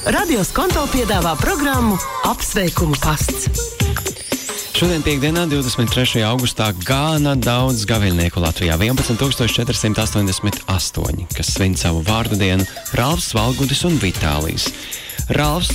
Radio Skonto piedāvā programmu Apsveikumu pasts. Šodien piekdienā, 23. augustā, gana daudz gaviļnieku Latvijā. 11,488, kas svin savu vārdu dienu - Ralfs, Valgudis un Vitālijs. Ralfs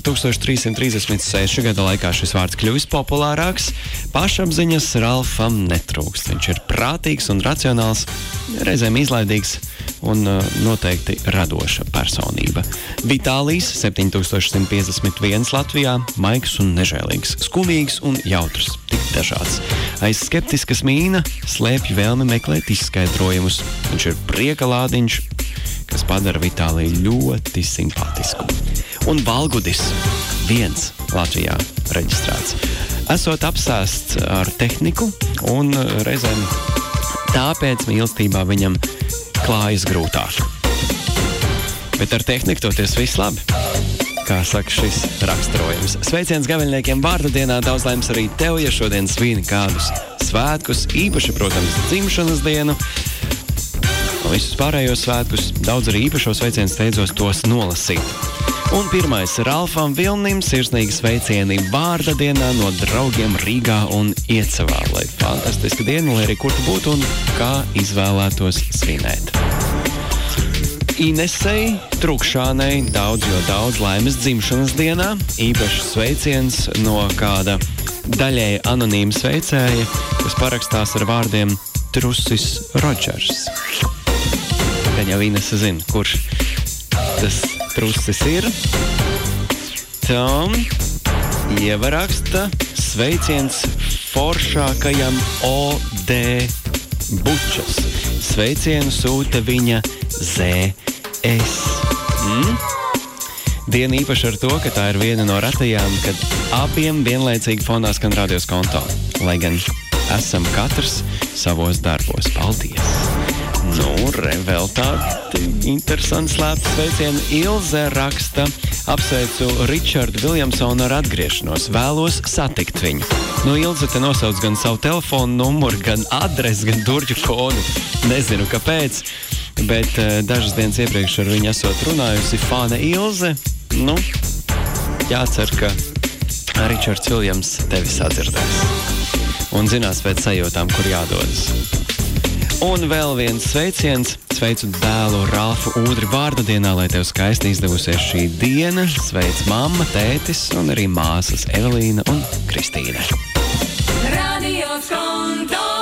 4336 gada laikā šis vārds kļuvis populārāks. Pašapziņas Ralfam netrūkst. Viņš ir prātīgs un racionāls, reizēm izlaidīgs un noteikti radoša personība. Vitālijs 7151 Latvijā, maigs un nežēlīgs, skumīgs un jautrs, tik dažāds. Aiz skeptiskas mīna slēpj vēlmi meklēt izskaidrojumus. Viņš ir prieka lādiņš, kas padara Vitāliju ļoti simpātisku. Un Valgudis, viens Latvijā reģistrēts. Esot apsēsts ar tehniku un reizēm tāpēc mīlestībā viņam klājas grūtāk. Bet ar tehniku toties viss labi, kā saka šis raksturojums. Sveiciens gaviļniekiem vārda dienā, daudz laimes arī tev, ja šodien svini kādus svētkus, īpaši, protams, dzimšanas dienu. Un visus pārējos svētkus, daudz arī īpašo sveicienu steidzos tos nolasīt. Un pirmais Ralfam Vilnim sirsnīgi sveicieni vārda dienā no draugiem Rīgā un Iecavā. Lai fantastiska diena, lai arī kur tu būtu un kā izvēlētos svinēt. Inesei Trukšānei daudz laimes dzimšanas dienā. Īpašs sveiciens no kāda daļēji anonīma sveicēja, kas parakstās ar vārdiem Trusis Rodžers. Gan jau Inese zina, kurš tas Trusis ir. Tam ievaraksta sveiciens foršākajam O.D. Bučas. Sveicienu sūta viņa Z.S. Diena īpaši ar to, ka tā ir viena no ratajām, kad abiem vienlaicīgi fonā skan Radio Skonto. Lai gan esam katrs savos darbos. Paldies! Nu, vēl tādi interesanti slēpti sveicieni. Ilze raksta: apsveicu Ričardu Viljamsonu ar atgriešanos. Vēlos satikt viņu. Nu, Ilze te nosauc gan savu telefonu numuru, gan adresi, gan durģu kodu. Nezinu, kāpēc, bet dažas dienas iepriekš ar viņu esot runājusi fāne Ilze. Nu, jācer, ka Ričards Viljams tevi sadzirdēs. Un zinās pēc sajūtām, kur jādodas. Un vēl viens sveiciens. Sveicu dēlu Ralfu Ūdri vārda dienā, lai tev skaisti izdevusies šī diena. Sveic mamma, tētis un arī māsas Evelīna un Kristīna. Radio Skonto.